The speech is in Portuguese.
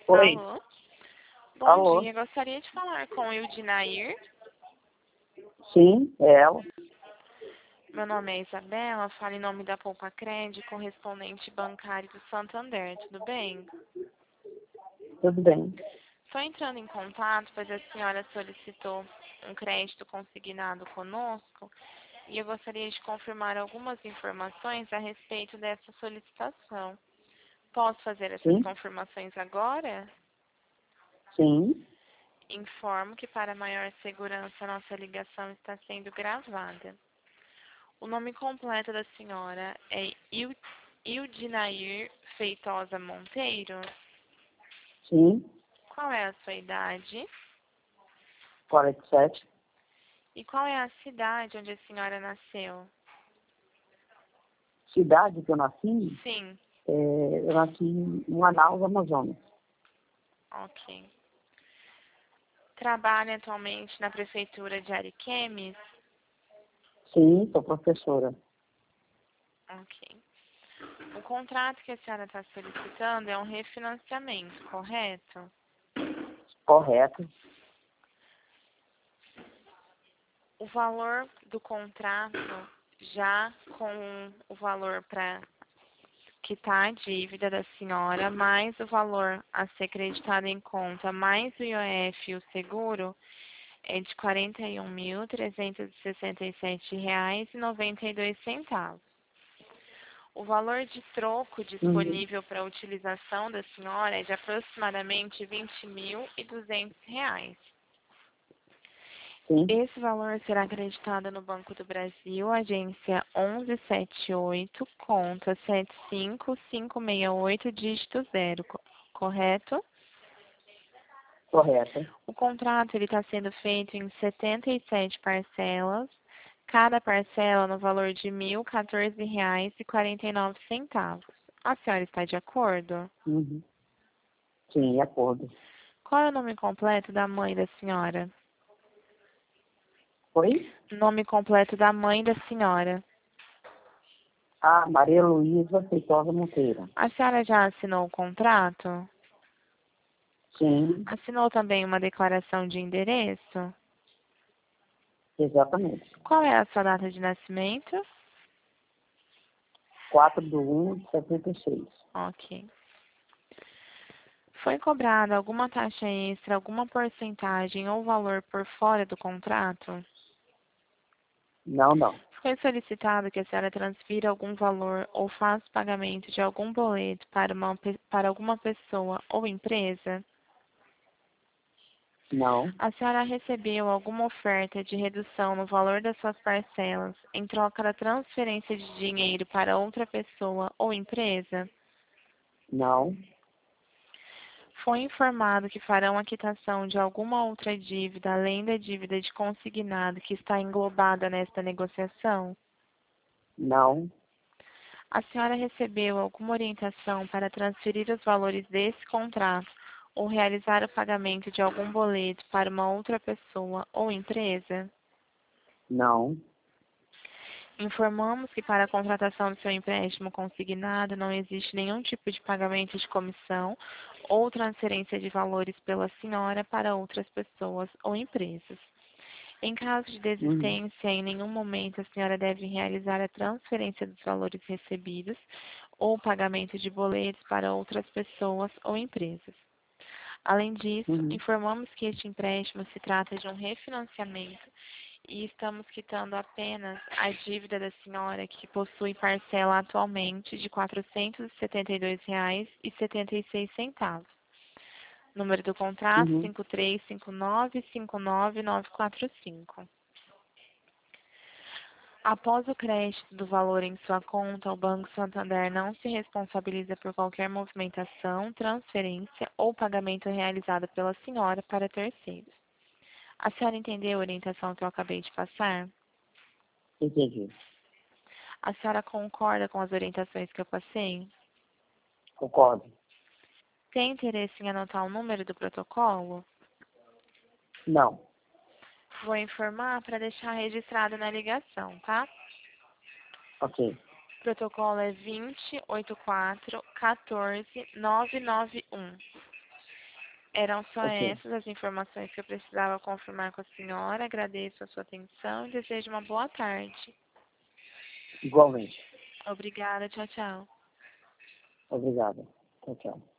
Oi, Alô? Bom alô? dia, gostaria de falar com o Ildinair. Sim, é ela. Meu nome é Isabela, falo em nome da Poupa Crédito, correspondente bancário do Santander, tudo bem? Tudo bem. Estou entrando em contato, pois a senhora solicitou um crédito consignado conosco e eu gostaria de confirmar algumas informações a respeito dessa solicitação. Posso fazer essas Sim, confirmações agora? sim, Informo que para maior segurança nossa ligação está sendo gravada. O nome completo da senhora é Ildinair Feitosa Monteiro. sim. Qual é a sua idade? 47. E qual é a cidade onde a senhora nasceu? Cidade que eu nasci, Sim, eu nasci em Manaus, Amazonas. ok. Trabalha atualmente na prefeitura de Ariquemes? Sim, sou professora. Ok. O contrato que a senhora está solicitando é um refinanciamento, correto? Correto. O valor do contrato, já com o valor para quitar a dívida da senhora, mais o valor a ser creditado em conta, mais o IOF e o seguro, é de R$ 41.367,92. O valor de troco Uhum. disponível para a utilização da senhora é de aproximadamente R$ 20.200. Sim, Esse valor será acreditado no Banco do Brasil, agência 1178, conta 75568, dígito 0, correto? correto. O contrato está sendo feito em 77 parcelas, cada parcela no valor de R$ 1.014,49. A senhora está de acordo? Uhum. Sim, de acordo. Qual é o nome completo da mãe da senhora? Oi? Nome completo da mãe da senhora. Ah, Maria Luísa Feitosa Monteiro. A senhora já assinou o contrato? Sim, Assinou também uma declaração de endereço? exatamente. Qual é a sua data de nascimento? 4/1/76. Ok. Foi cobrada alguma taxa extra, alguma porcentagem ou valor por fora do contrato? Não, não. Foi solicitado que a senhora transfira algum valor ou faça pagamento de algum boleto para alguma pessoa ou empresa? Não, A senhora recebeu alguma oferta de redução no valor das suas parcelas em troca da transferência de dinheiro para outra pessoa ou empresa? não, Foi informado que farão a quitação de alguma outra dívida além da dívida de consignado que está englobada nesta negociação? não, A senhora recebeu alguma orientação para transferir os valores desse contrato ou realizar o pagamento de algum boleto para uma outra pessoa ou empresa? não, Informamos que para a contratação do seu empréstimo consignado não existe nenhum tipo de pagamento de comissão ou transferência de valores pela senhora para outras pessoas ou empresas. Em caso de uhum, desistência, em nenhum momento a senhora deve realizar a transferência dos valores recebidos ou pagamento de boletos para outras pessoas ou empresas. Além disso, uhum, informamos que este empréstimo se trata de um refinanciamento e estamos quitando apenas a dívida da senhora, que possui parcela atualmente de R$ 472,76. Número do contrato uhum. 53595945. Após o crédito do valor em sua conta, o Banco Santander não se responsabiliza por qualquer movimentação, transferência ou pagamento realizado pela senhora para terceiros. A senhora entendeu a orientação que eu acabei de passar? Entendi. A senhora concorda com as orientações que eu passei? Concordo. Tem interesse em anotar o número do protocolo? Não. Vou informar para deixar registrado na ligação, tá? Ok. O protocolo é 2084-14991. Eram só Ok. essas as informações que eu precisava confirmar com a senhora. Agradeço a sua atenção e desejo uma boa tarde. Igualmente. Obrigada, tchau, tchau. Obrigado. Tchau, tchau.